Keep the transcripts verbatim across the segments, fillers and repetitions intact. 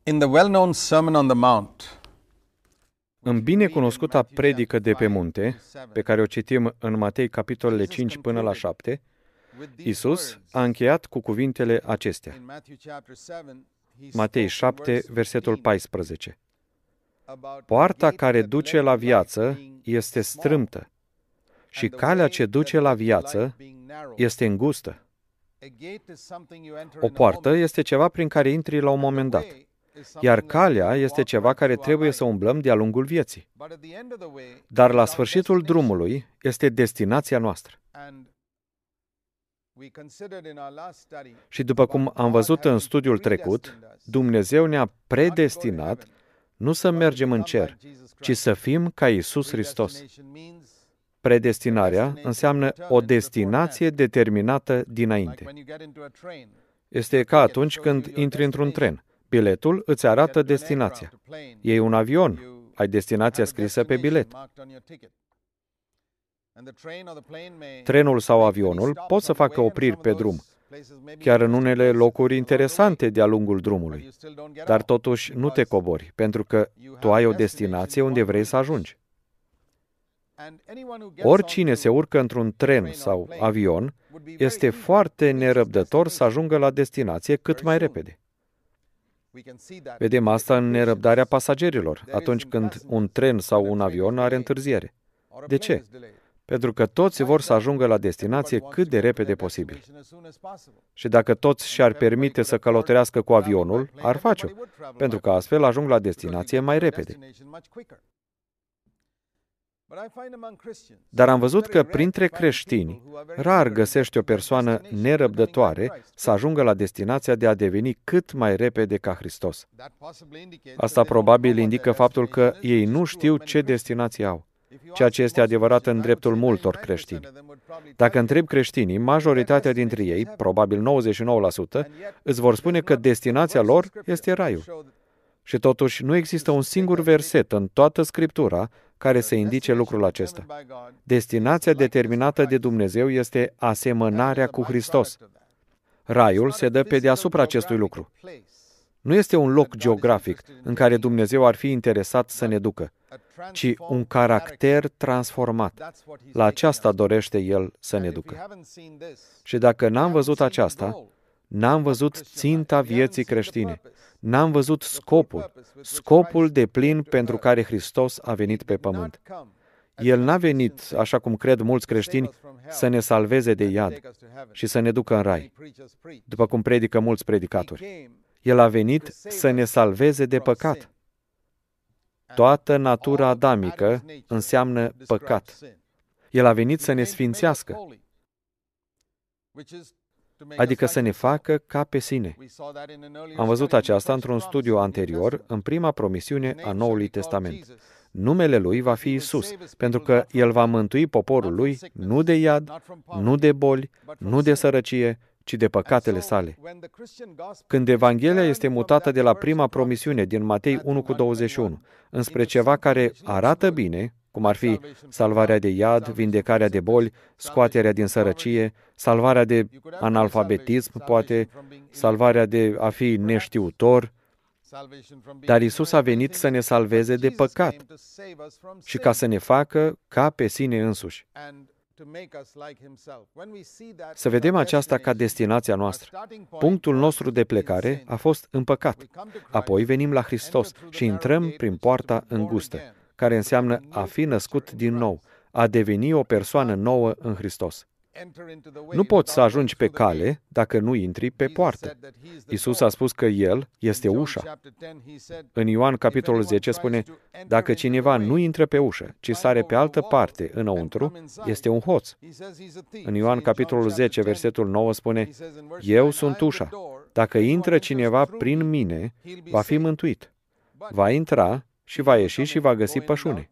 In the well-known Sermon on the Mount, În binecunoscuta predică de pe munte, pe care o citim în Matei capitolele cinci până la șapte, Iisus a încheiat cu cuvintele acestea. Matei șapte, versetul paisprezece. Poarta care duce la viață este strâmtă și calea ce duce la viață este îngustă. O poartă este ceva prin care intri la un moment dat, iar calea este ceva care trebuie să umblăm de-a lungul vieții. Dar la sfârșitul drumului este destinația noastră. Și după cum am văzut în studiul trecut, Dumnezeu ne-a predestinat nu să mergem în cer, ci să fim ca Iisus Hristos. Predestinarea înseamnă o destinație determinată dinainte. Este ca atunci când intri într-un tren. Biletul îți arată destinația. Iei un avion, ai destinația scrisă pe bilet. Trenul sau avionul pot să facă opriri pe drum, chiar în unele locuri interesante de-a lungul drumului, dar totuși nu te cobori, pentru că tu ai o destinație unde vrei să ajungi. Oricine se urcă într-un tren sau avion este foarte nerăbdător să ajungă la destinație cât mai repede. Vedem asta în nerăbdarea pasagerilor, atunci când un tren sau un avion are întârziere. De ce? Pentru că toți vor să ajungă la destinație cât de repede posibil. Și dacă toți și-ar permite să călătorească cu avionul, ar face-o, pentru că astfel ajung la destinație mai repede. Dar am văzut că printre creștini, rar găsești o persoană nerăbdătoare să ajungă la destinația de a deveni cât mai repede ca Hristos. Asta probabil indică faptul că ei nu știu ce destinație au, ceea ce este adevărat în dreptul multor creștini. Dacă întrebi creștinii, majoritatea dintre ei, probabil nouăzeci și nouă la sută, îți vor spune că destinația lor este raiul. Și totuși nu există un singur verset în toată Scriptura care să indice lucrul acesta. Destinația determinată de Dumnezeu este asemănarea cu Hristos. Raiul se dă pe deasupra acestui lucru. Nu este un loc geografic în care Dumnezeu ar fi interesat să ne ducă, ci un caracter transformat. La aceasta dorește El să ne ducă. Și dacă n-am văzut aceasta, n-am văzut ținta vieții creștine. N-am văzut scopul, scopul deplin pentru care Hristos a venit pe pământ. El n-a venit, așa cum cred mulți creștini, să ne salveze de iad și să ne ducă în rai, după cum predică mulți predicatori. El a venit să ne salveze de păcat. Toată natura adamică înseamnă păcat. El a venit să ne sfințească, adică să ne facă ca pe sine. Am văzut aceasta într-un studiu anterior, în prima promisiune a Noului Testament. Numele Lui va fi Iisus, pentru că El va mântui poporul Lui nu de iad, nu de boli, nu de sărăcie, ci de păcatele sale. Când Evanghelia este mutată de la prima promisiune din Matei unu cu douăzeci și unu înspre ceva care arată bine, cum ar fi salvarea de iad, vindecarea de boli, scoaterea din sărăcie, salvarea de analfabetism, poate, salvarea de a fi neștiutor, dar Iisus a venit să ne salveze de păcat și ca să ne facă ca pe sine însuși. Să vedem aceasta ca destinația noastră. Punctul nostru de plecare a fost în păcat. Apoi venim la Hristos și intrăm prin poarta îngustă, care înseamnă a fi născut din nou, a deveni o persoană nouă în Hristos. Nu poți să ajungi pe cale dacă nu intri pe poartă. Iisus a spus că El este ușa. În Ioan capitolul zece spune, dacă cineva nu intră pe ușă, ci sare pe altă parte înăuntru, este un hoț. În Ioan capitolul zece, versetul nouă spune, eu sunt ușa. Dacă intră cineva prin mine, va fi mântuit. Va intra și va ieși și va găsi pășune.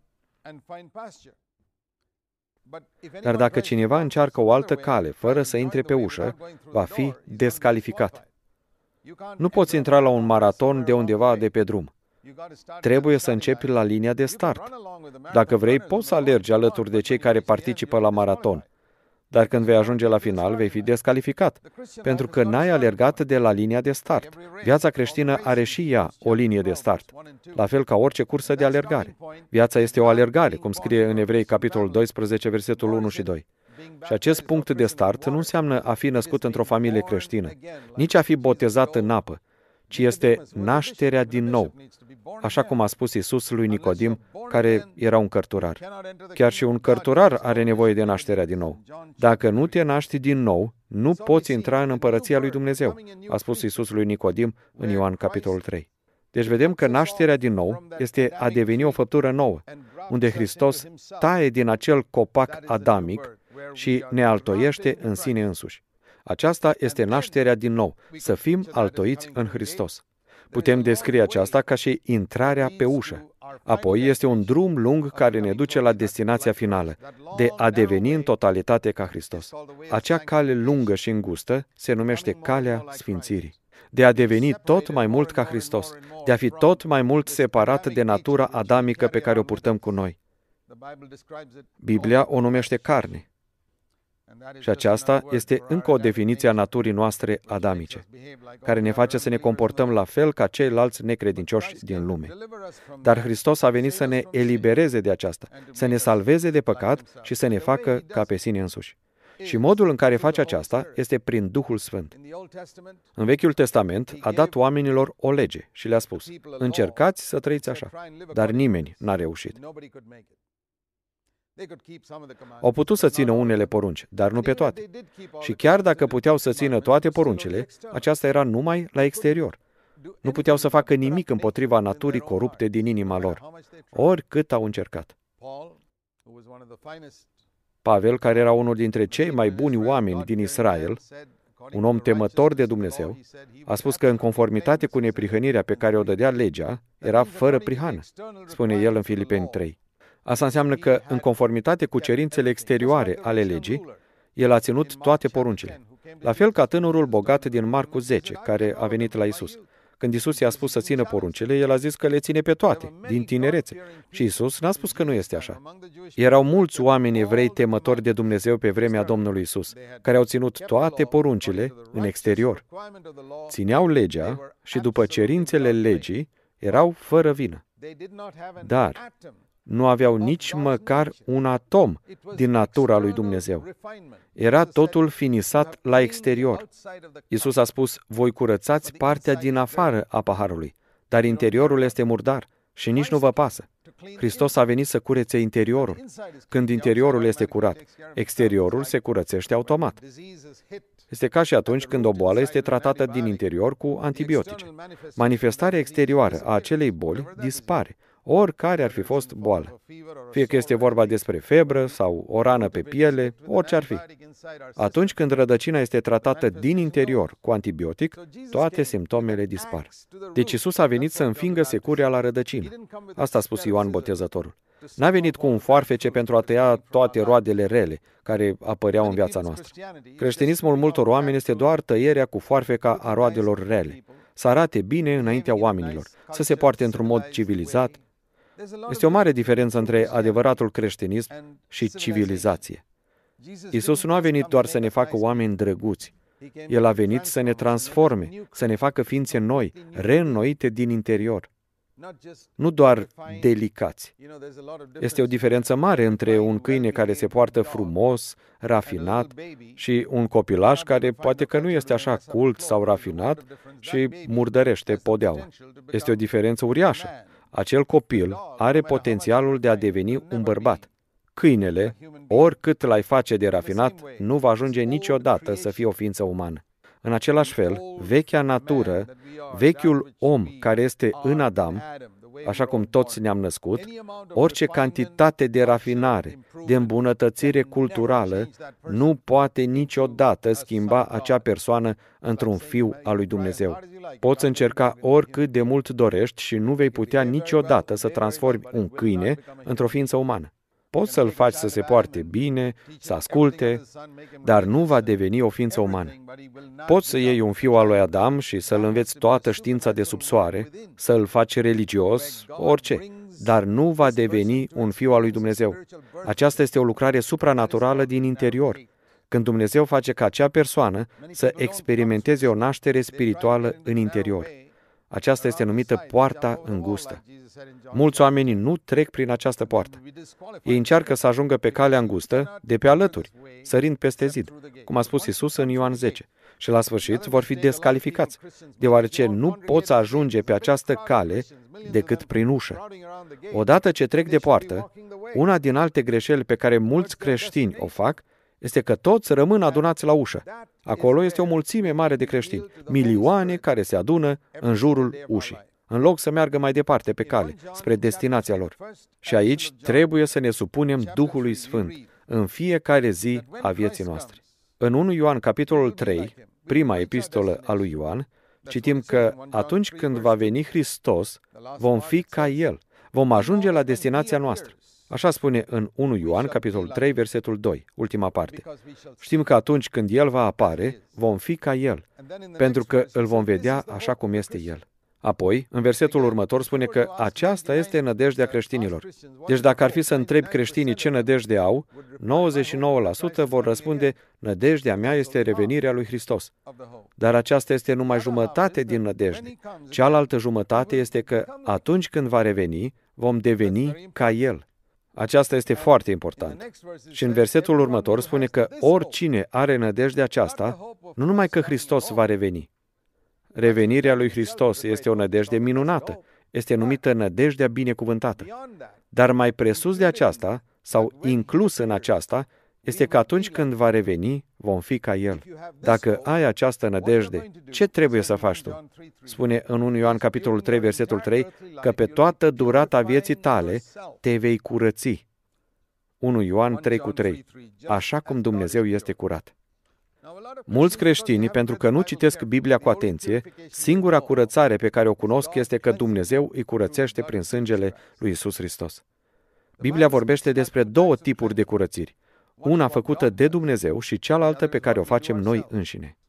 Dar dacă cineva încearcă o altă cale, fără să intre pe ușă, va fi descalificat. Nu poți intra la un maraton de undeva de pe drum. Trebuie să începi la linia de start. Dacă vrei, poți să alergi alături de cei care participă la maraton. Dar când vei ajunge la final, vei fi descalificat, pentru că n-ai alergat de la linia de start. Viața creștină are și ea o linie de start, la fel ca orice cursă de alergare. Viața este o alergare, cum scrie în Evrei, capitolul doisprezece, versetul unu și doi. Și acest punct de start nu înseamnă a fi născut într-o familie creștină, nici a fi botezat în apă, ci este nașterea din nou, așa cum a spus Iisus lui Nicodim, care era un cărturar. Chiar și un cărturar are nevoie de nașterea din nou. Dacă nu te naști din nou, nu poți intra în împărăția lui Dumnezeu, a spus Iisus lui Nicodim în Ioan capitolul trei. Deci vedem că nașterea din nou este a deveni o făptură nouă, unde Hristos taie din acel copac adamic și ne altoiește în sine însuși. Aceasta este nașterea din nou, să fim altoiți în Hristos. Putem descrie aceasta ca și intrarea pe ușă. Apoi este un drum lung care ne duce la destinația finală, de a deveni în totalitate ca Hristos. Acea cale lungă și îngustă se numește calea sfințirii. De a deveni tot mai mult ca Hristos, de a fi tot mai mult separat de natura adamică pe care o purtăm cu noi. Biblia o numește carne. Și aceasta este încă o definiție a naturii noastre adamice, care ne face să ne comportăm la fel ca ceilalți necredincioși din lume. Dar Hristos a venit să ne elibereze de aceasta, să ne salveze de păcat și să ne facă ca pe sine însuși. Și modul în care face aceasta este prin Duhul Sfânt. În Vechiul Testament a dat oamenilor o lege și le-a spus: încercați să trăiți așa, dar nimeni n-a reușit. Au putut să țină unele porunci, dar nu pe toate. Și chiar dacă puteau să țină toate poruncile, aceasta era numai la exterior. Nu puteau să facă nimic împotriva naturii corupte din inima lor, oricât au încercat. Pavel, care era unul dintre cei mai buni oameni din Israel, un om temător de Dumnezeu, a spus că în conformitate cu neprihănirea pe care o dădea legea, era fără prihană, spune el în Filipeni trei. Asta înseamnă că, în conformitate cu cerințele exterioare ale legii, el a ținut toate poruncile. La fel ca tânărul bogat din Marcu zece, care a venit la Iisus. Când Iisus i-a spus să țină poruncile, el a zis că le ține pe toate, din tinerețe. Și Iisus n-a spus că nu este așa. Erau mulți oameni evrei temători de Dumnezeu pe vremea Domnului Iisus, care au ținut toate poruncile în exterior. Țineau legea și după cerințele legii erau fără vină. Dar nu aveau nici măcar un atom din natura lui Dumnezeu. Era totul finisat la exterior. Iisus a spus: voi curățați partea din afară a paharului, dar interiorul este murdar și nici nu vă pasă. Hristos a venit să curețe interiorul. Când interiorul este curat, exteriorul se curățește automat. Este ca și atunci când o boală este tratată din interior cu antibiotice. Manifestarea exterioară a acelei boli dispare, oricare ar fi fost boală. Fie că este vorba despre febră sau o rană pe piele, orice ar fi. Atunci când rădăcina este tratată din interior cu antibiotic, toate simptomele dispar. Deci Iisus a venit să înfingă securea la rădăcină. Asta a spus Ioan Botezătorul. N-a venit cu un foarfece pentru a tăia toate roadele rele care apăreau în viața noastră. Creștinismul multor oameni este doar tăierea cu foarfeca a roadelor rele. Să arate bine înaintea oamenilor, să se poarte într-un mod civilizat. Este o mare diferență între adevăratul creștinism și civilizație. Iisus nu a venit doar să ne facă oameni drăguți. El a venit să ne transforme, să ne facă ființe noi, reînnoite din interior. Nu doar delicați. Este o diferență mare între un câine care se poartă frumos, rafinat, și un copilaș care poate că nu este așa cult sau rafinat și murdărește podeaua. Este o diferență uriașă. Acel copil are potențialul de a deveni un bărbat. Câinele, oricât l-ai face de rafinat, nu va ajunge niciodată să fie o ființă umană. În același fel, vechea natură, vechiul om care este în Adam, așa cum toți ne-am născut, orice cantitate de rafinare, de îmbunătățire culturală, nu poate niciodată schimba acea persoană într-un fiu al lui Dumnezeu. Poți încerca oricât de mult dorești și nu vei putea niciodată să transformi un câine într-o ființă umană. Poți să-l faci să se poarte bine, să asculte, dar nu va deveni o ființă umană. Poți să iei un fiu al lui Adam și să-l înveți toată știința de sub soare, să-l faci religios, orice, dar nu va deveni un fiu al lui Dumnezeu. Aceasta este o lucrare supranaturală din interior, când Dumnezeu face ca acea persoană să experimenteze o naștere spirituală în interior. Aceasta este numită poarta îngustă. Mulți oameni nu trec prin această poartă. Ei încearcă să ajungă pe calea îngustă de pe alături, sărind peste zid, cum a spus Iisus în Ioan zece. Și la sfârșit vor fi descalificați, deoarece nu poți ajunge pe această cale decât prin ușă. Odată ce trec de poartă, una din alte greșeli pe care mulți creștini o fac este că toți rămân adunați la ușă. Acolo este o mulțime mare de creștini, milioane care se adună în jurul ușii, în loc să meargă mai departe pe cale, spre destinația lor. Și aici trebuie să ne supunem Duhului Sfânt în fiecare zi a vieții noastre. În unu Ioan, capitolul trei, prima epistolă a lui Ioan, citim că atunci când va veni Hristos, vom fi ca El, vom ajunge la destinația noastră. Așa spune în unu Ioan, capitolul trei, versetul doi, ultima parte. Știm că atunci când El va apare, vom fi ca El, pentru că îl vom vedea așa cum este El. Apoi, în versetul următor, spune că aceasta este nădejdea creștinilor. Deci dacă ar fi să întrebi creștinii ce nădejde au, nouăzeci și nouă la sută vor răspunde, nădejdea mea este revenirea lui Hristos. Dar aceasta este numai jumătate din nădejde. Cealaltă jumătate este că atunci când va reveni, vom deveni ca El. Aceasta este foarte important. Și în versetul următor spune că oricine are nădejdea aceasta, nu numai că Hristos va reveni. Revenirea lui Hristos este o nădejde minunată, este numită nădejdea binecuvântată. Dar mai presus de aceasta, sau inclus în aceasta, este că atunci când va reveni, vom fi ca El. Dacă ai această nădejde, ce trebuie să faci tu? Spune în unu Ioan, capitolul trei, versetul trei, că pe toată durata vieții tale te vei curăți. unu Ioan trei cu trei. Așa cum Dumnezeu este curat. Mulți creștini, pentru că nu citesc Biblia cu atenție, singura curățare pe care o cunosc este că Dumnezeu îi curățește prin sângele lui Iisus Hristos. Biblia vorbește despre două tipuri de curățiri. Una făcută de Dumnezeu și cealaltă pe care o facem noi înșine.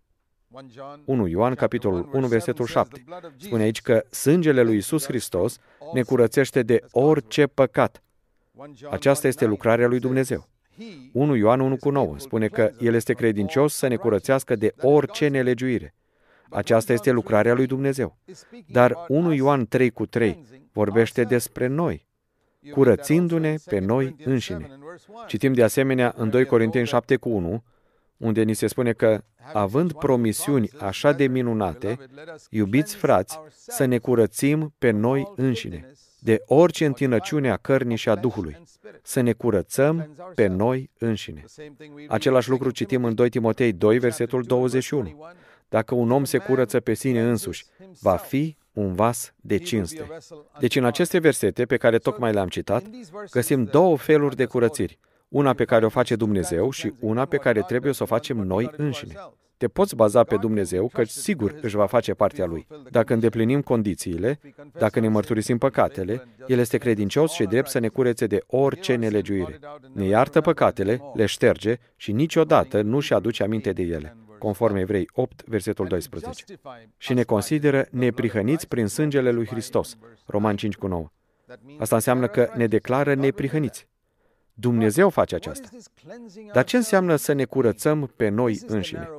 unu Ioan, capitolul unu, versetul șapte. Spune aici că sângele lui Iisus Hristos ne curățește de orice păcat. Aceasta este lucrarea lui Dumnezeu. unu Ioan unu cu nouă spune că El este credincios să ne curățească de orice nelegiuire. Aceasta este lucrarea lui Dumnezeu. Dar unu Ioan trei cu trei vorbește despre noi, curățindu-ne pe noi înșine. Citim de asemenea în doi Corinteni șapte cu unu, unde ni se spune că, având promisiuni așa de minunate, iubiți frați, să ne curățim pe noi înșine, de orice întinăciune a cărnii și a Duhului, să ne curățăm pe noi înșine. Același lucru citim în doi Timotei doi, versetul douăzeci și unu. Dacă un om se curăță pe sine însuși, va fi un vas de cinste. Deci în aceste versete pe care tocmai le-am citat, găsim două feluri de curățiri, una pe care o face Dumnezeu și una pe care trebuie să o facem noi înșine. Te poți baza pe Dumnezeu, căci sigur își va face partea Lui. Dacă îndeplinim condițiile, dacă ne mărturisim păcatele, El este credincios și drept să ne curețe de orice nelegiuire. Ne iartă păcatele, le șterge și niciodată nu și aduce aminte de ele, conform Evrei opt, versetul doisprezece. Și ne consideră neprihăniți prin sângele lui Hristos, Romani cinci cu nouă. Asta înseamnă că ne declară neprihăniți. Dumnezeu face aceasta. Dar ce înseamnă să ne curățăm pe noi înșine?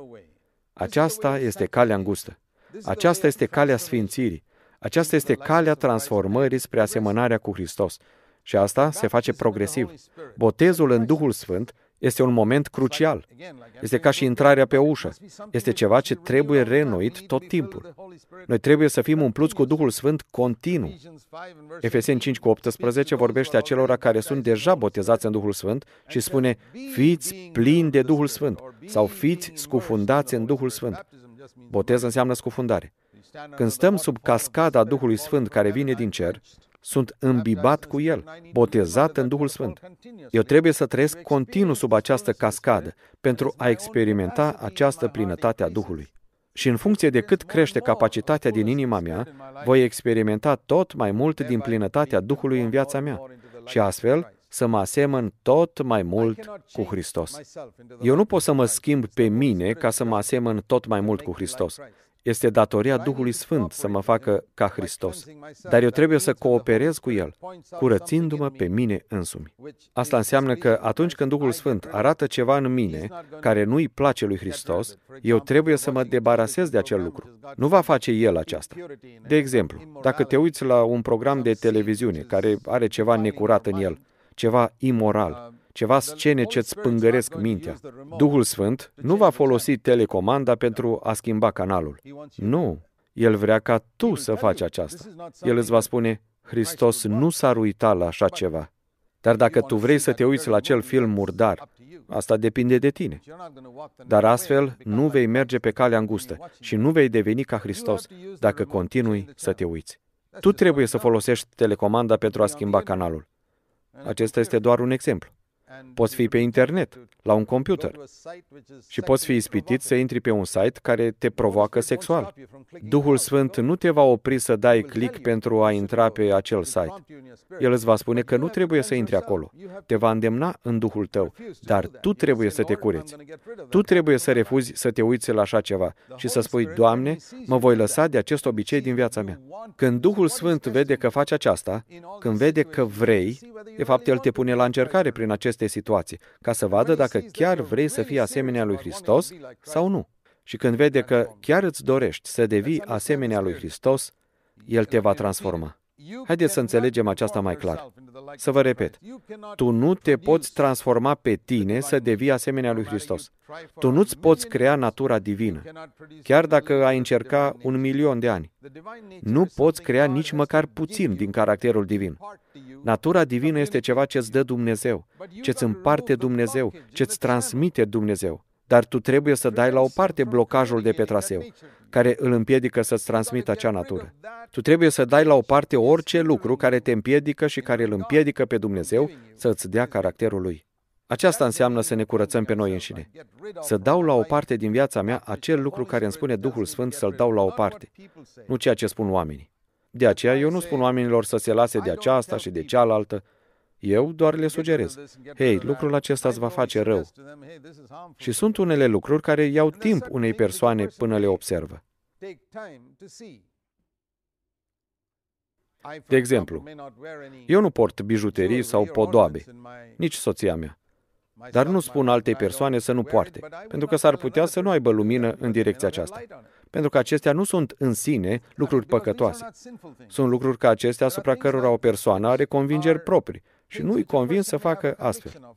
Aceasta este calea îngustă. Aceasta este calea sfințirii. Aceasta este calea transformării spre asemănarea cu Hristos. Și asta se face progresiv. Botezul în Duhul Sfânt este un moment crucial. Este ca și intrarea pe ușă. Este ceva ce trebuie reînnoit tot timpul. Noi trebuie să fim umpluți cu Duhul Sfânt continuu. Efeseni cinci cu optsprezece vorbește acelora care sunt deja botezați în Duhul Sfânt și spune, fiți plini de Duhul Sfânt sau fiți scufundați în Duhul Sfânt. Botez înseamnă scufundare. Când stăm sub cascada Duhului Sfânt care vine din cer, sunt îmbibat cu El, botezat în Duhul Sfânt. Eu trebuie să trăiesc continuu sub această cascadă pentru a experimenta această plinătate a Duhului. Și în funcție de cât crește capacitatea din inima mea, voi experimenta tot mai mult din plinătatea Duhului în viața mea și astfel să mă asemăn tot mai mult cu Hristos. Eu nu pot să mă schimb pe mine ca să mă asemăn tot mai mult cu Hristos. Este datoria Duhului Sfânt să mă facă ca Hristos, dar eu trebuie să cooperez cu El, curățindu-mă pe mine însumi. Asta înseamnă că atunci când Duhul Sfânt arată ceva în mine care nu-i place lui Hristos, eu trebuie să mă debarasez de acel lucru. Nu va face El aceasta. De exemplu, dacă te uiți la un program de televiziune care are ceva necurat în el, ceva imoral, ceva scene ce-ți spângăresc mintea, Duhul Sfânt nu va folosi telecomanda pentru a schimba canalul. Nu, El vrea ca tu să faci aceasta. El îți va spune, Hristos nu s-ar uita la așa ceva. Dar dacă tu vrei să te uiți la acel film murdar, asta depinde de tine. Dar astfel nu vei merge pe calea îngustă și nu vei deveni ca Hristos dacă continui să te uiți. Tu trebuie să folosești telecomanda pentru a schimba canalul. Acesta este doar un exemplu. Poți fi pe internet, la un computer, și poți fi ispitit să intri pe un site care te provoacă sexual. Duhul Sfânt nu te va opri să dai click pentru a intra pe acel site. El îți va spune că nu trebuie să intri acolo. Te va îndemna în Duhul tău, dar tu trebuie să te cureți. Tu trebuie să refuzi să te uiți la așa ceva și să spui, Doamne, mă voi lăsa de acest obicei din viața mea. Când Duhul Sfânt vede că faci aceasta, când vede că vrei, de fapt, El te pune la încercare prin aceste situații, ca să vadă dacă chiar vrei să fii asemenea lui Hristos sau nu. Și când vede că chiar îți dorești să devii asemenea lui Hristos, El te va transforma. Haideți să înțelegem aceasta mai clar. Să vă repet, tu nu te poți transforma pe tine să devii asemenea lui Hristos. Tu nu-ți poți crea natura divină, chiar dacă ai încerca un milion de ani. Nu poți crea nici măcar puțin din caracterul divin. Natura divină este ceva ce-ți dă Dumnezeu, ce-ți împarte Dumnezeu, ce-ți transmite Dumnezeu. Dar tu trebuie să dai la o parte blocajul de pe traseu, care îl împiedică să-ți transmită acea natură. Tu trebuie să dai la o parte orice lucru care te împiedică și care îl împiedică pe Dumnezeu să-ți dea caracterul Lui. Aceasta înseamnă să ne curățăm pe noi înșine. Să dau la o parte din viața mea acel lucru care îmi spune Duhul Sfânt să-l dau la o parte, nu ceea ce spun oamenii. De aceea eu nu spun oamenilor să se lase de aceasta și de cealaltă. Eu doar le sugerez, hei, lucrul acesta îți va face rău. Și sunt unele lucruri care iau timp unei persoane până le observă. De exemplu, eu nu port bijuterii sau podoabe, nici soția mea. Dar nu spun altei persoane să nu poarte, pentru că s-ar putea să nu aibă lumină în direcția aceasta. Pentru că acestea nu sunt în sine lucruri păcătoase. Sunt lucruri ca acestea asupra cărora o persoană are convingeri proprii și nu îi convin să facă astfel.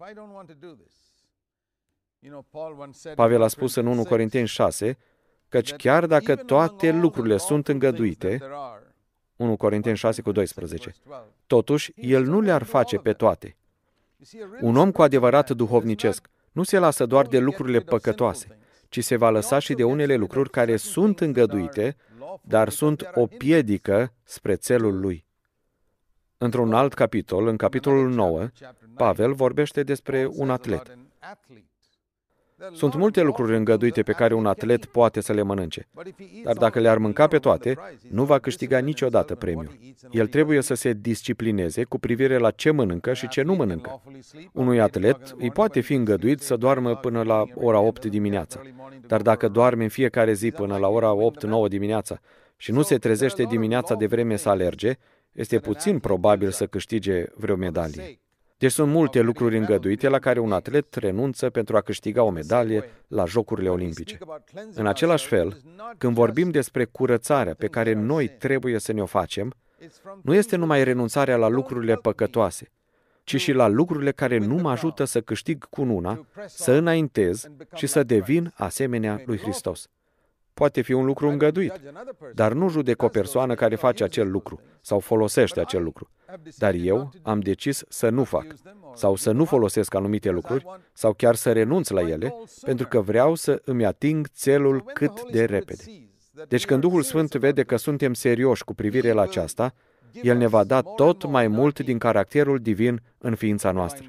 Pavel a spus în întâi Corinteni șase, căci chiar dacă toate lucrurile sunt îngăduite, întâi Corinteni șase cu doisprezece, totuși el nu le-ar face pe toate. Un om cu adevărat duhovnicesc nu se lasă doar de lucrurile păcătoase, ci se va lăsa și de unele lucruri care sunt îngăduite, dar sunt o piedică spre țelul lui. Într-un alt capitol, în capitolul nouă, Pavel vorbește despre un atlet. Sunt multe lucruri îngăduite pe care un atlet poate să le mănânce, dar dacă le-ar mânca pe toate, nu va câștiga niciodată premiul. El trebuie să se disciplineze cu privire la ce mănâncă și ce nu mănâncă. Unui atlet îi poate fi îngăduit să doarmă până la ora opt dimineața, dar dacă doarme în fiecare zi până la ora opt nouă dimineața și nu se trezește dimineața de vreme să alerge, este puțin probabil să câștige vreo medalie. Deci sunt multe lucruri îngăduite la care un atlet renunță pentru a câștiga o medalie la Jocurile Olimpice. În același fel, când vorbim despre curățarea pe care noi trebuie să ne-o facem, nu este numai renunțarea la lucrurile păcătoase, ci și la lucrurile care nu mă ajută să câștig cununa, să înaintez și să devin asemenea lui Hristos. Poate fi un lucru îngăduit, dar nu judec o persoană care face acel lucru sau folosește acel lucru. Dar eu am decis să nu fac sau să nu folosesc anumite lucruri sau chiar să renunț la ele, pentru că vreau să îmi ating țelul cât de repede. Deci când Duhul Sfânt vede că suntem serioși cu privire la aceasta, El ne va da tot mai mult din caracterul divin în ființa noastră.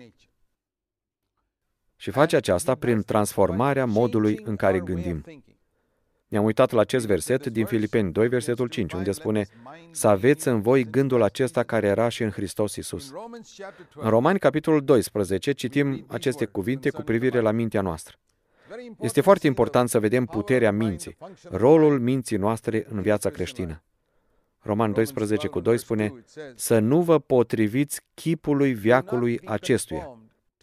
Și face aceasta prin transformarea modului în care gândim. Ne-am uitat la acest verset din Filipeni doi, versetul cinci, unde spune să aveți în voi gândul acesta care era și în Hristos Iisus. În Romani, capitolul doisprezece, citim aceste cuvinte cu privire la mintea noastră. Este foarte important să vedem puterea minții, rolul minții noastre în viața creștină. Roman doisprezece cu doi spune, să nu vă potriviți chipului veacului acestuia,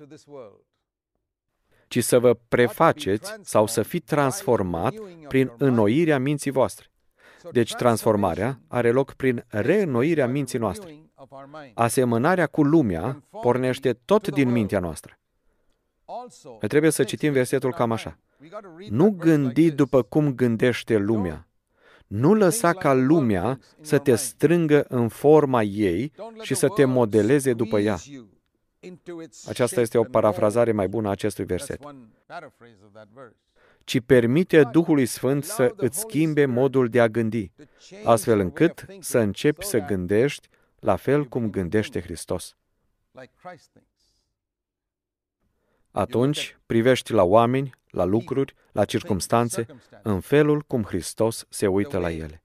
ci să vă prefaceți sau să fiți transformat prin înnoirea minții voastre. Deci transformarea are loc prin reînnoirea minții noastre. Asemănarea cu lumea pornește tot din mintea noastră. Noi trebuie să citim versetul cam așa. Nu gândi după cum gândește lumea. Nu lăsa ca lumea să te strângă în forma ei și să te modeleze după ea. Aceasta este o parafrazare mai bună a acestui verset. Ci permite Duhului Sfânt să îți schimbe modul de a gândi, astfel încât să începi să gândești la fel cum gândește Hristos. Atunci privești la oameni, la lucruri, la circumstanțe, în felul cum Hristos se uită la ele.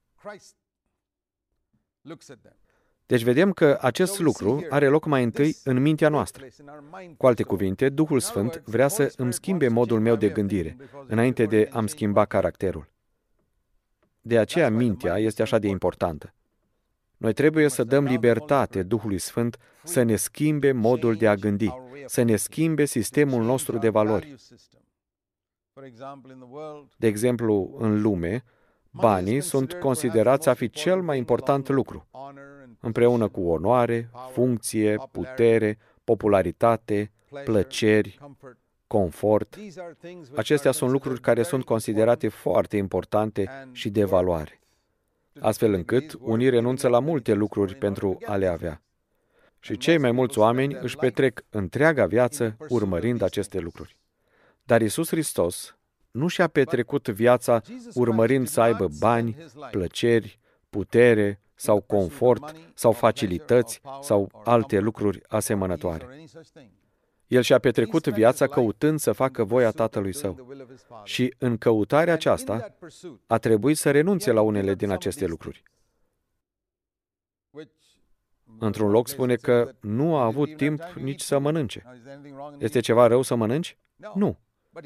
Deci vedem că acest lucru are loc mai întâi în mintea noastră. Cu alte cuvinte, Duhul Sfânt vrea să îmi schimbe modul meu de gândire, înainte de a-mi schimba caracterul. De aceea mintea este așa de importantă. Noi trebuie să dăm libertate Duhului Sfânt să ne schimbe modul de a gândi, să ne schimbe sistemul nostru de valori. De exemplu, în lume, banii sunt considerați a fi cel mai important lucru, împreună cu onoare, funcție, putere, popularitate, plăceri, confort. Acestea sunt lucruri care sunt considerate foarte importante și de valoare, astfel încât unii renunță la multe lucruri pentru a le avea. Și cei mai mulți oameni își petrec întreaga viață urmărind aceste lucruri. Dar Iisus Hristos nu și-a petrecut viața urmărind să aibă bani, plăceri, putere sau confort sau facilități sau alte lucruri asemănătoare. El și-a petrecut viața căutând să facă voia Tatălui Său. Și în căutarea aceasta a trebuit să renunțe la unele din aceste lucruri. Într-un loc spune că nu a avut timp nici să mănânce. Este ceva rău să mănânci? Nu.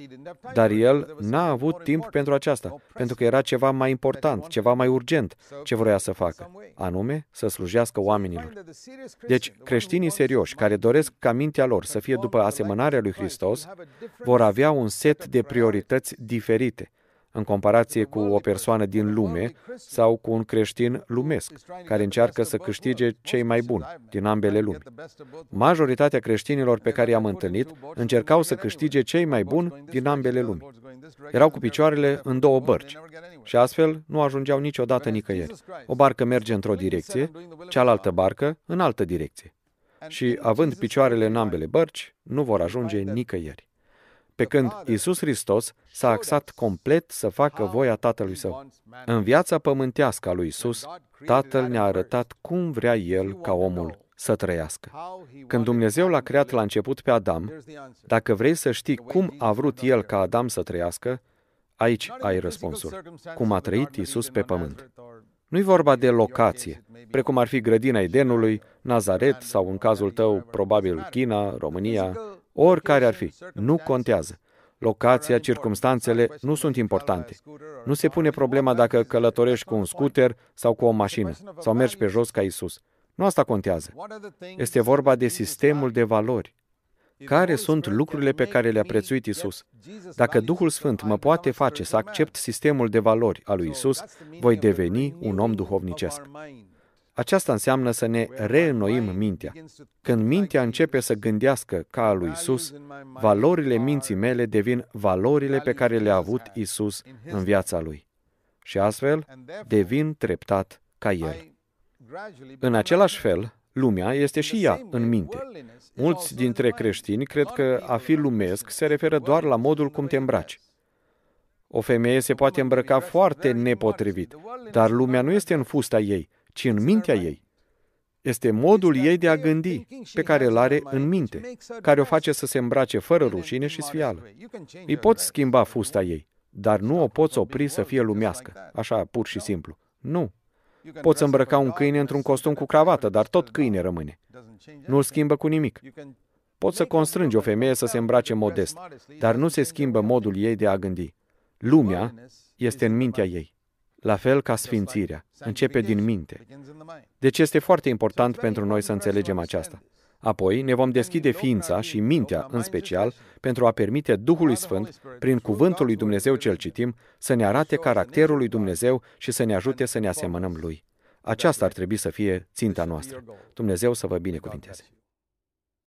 Dar el n-a avut timp pentru aceasta, pentru că era ceva mai important, ceva mai urgent ce vroia să facă, anume să slujească oamenilor. Deci, creștinii serioși care doresc ca mintea lor să fie după asemănarea lui Hristos, vor avea un set de priorități diferite, în comparație cu o persoană din lume sau cu un creștin lumesc, care încearcă să câștige cei mai buni din ambele lumi. Majoritatea creștinilor pe care i-am întâlnit încercau să câștige cei mai buni din ambele lumi. Erau cu picioarele în două bărci și astfel nu ajungeau niciodată nicăieri. O barcă merge într-o direcție, cealaltă barcă în altă direcție. Și având picioarele în ambele bărci, nu vor ajunge nicăieri. Pe când Iisus Hristos s-a axat complet să facă voia Tatălui Său. În viața pământească a lui Iisus, Tatăl ne-a arătat cum vrea El ca omul să trăiască. Când Dumnezeu l-a creat la început pe Adam, dacă vrei să știi cum a vrut El ca Adam să trăiască, aici ai răspunsul. Cum a trăit Iisus pe pământ. Nu-i vorba de locație, precum ar fi grădina Edenului, Nazaret sau, în cazul tău, probabil China, România, oricare ar fi. Nu contează. Locația, circumstanțele nu sunt importante. Nu se pune problema dacă călătorești cu un scooter sau cu o mașină, sau mergi pe jos ca Iisus. Nu asta contează. Este vorba de sistemul de valori. Care sunt lucrurile pe care le-a prețuit Iisus? Dacă Duhul Sfânt mă poate face să accept sistemul de valori al lui Iisus, voi deveni un om duhovnicesc. Aceasta înseamnă să ne reînnoim mintea. Când mintea începe să gândească ca a lui Iisus, valorile minții mele devin valorile pe care le-a avut Iisus în viața lui. Și astfel devin treptat ca El. În același fel, lumea este și ea în minte. Mulți dintre creștini cred că a fi lumesc se referă doar la modul cum te îmbraci. O femeie se poate îmbrăca foarte nepotrivit, dar lumea nu este în fusta ei, ci în mintea ei. Este modul ei de a gândi, pe care îl are în minte, care o face să se îmbrace fără rușine și sfială. Îi poți schimba fusta ei, dar nu o poți opri să fie lumească, așa pur și simplu. Nu. Poți îmbrăca un câine într-un costum cu cravată, dar tot câine rămâne. Nu îl schimbă cu nimic. Poți să constrângi o femeie să se îmbrace modest, dar nu se schimbă modul ei de a gândi. Lumea este în mintea ei. La fel ca sfințirea, începe din minte. Deci este foarte important pentru noi să înțelegem aceasta. Apoi ne vom deschide ființa și mintea, în special, pentru a permite Duhului Sfânt, prin cuvântul lui Dumnezeu ce-l citim, să ne arate caracterul lui Dumnezeu și să ne ajute să ne asemănăm lui. Aceasta ar trebui să fie ținta noastră. Dumnezeu să vă binecuvinteze.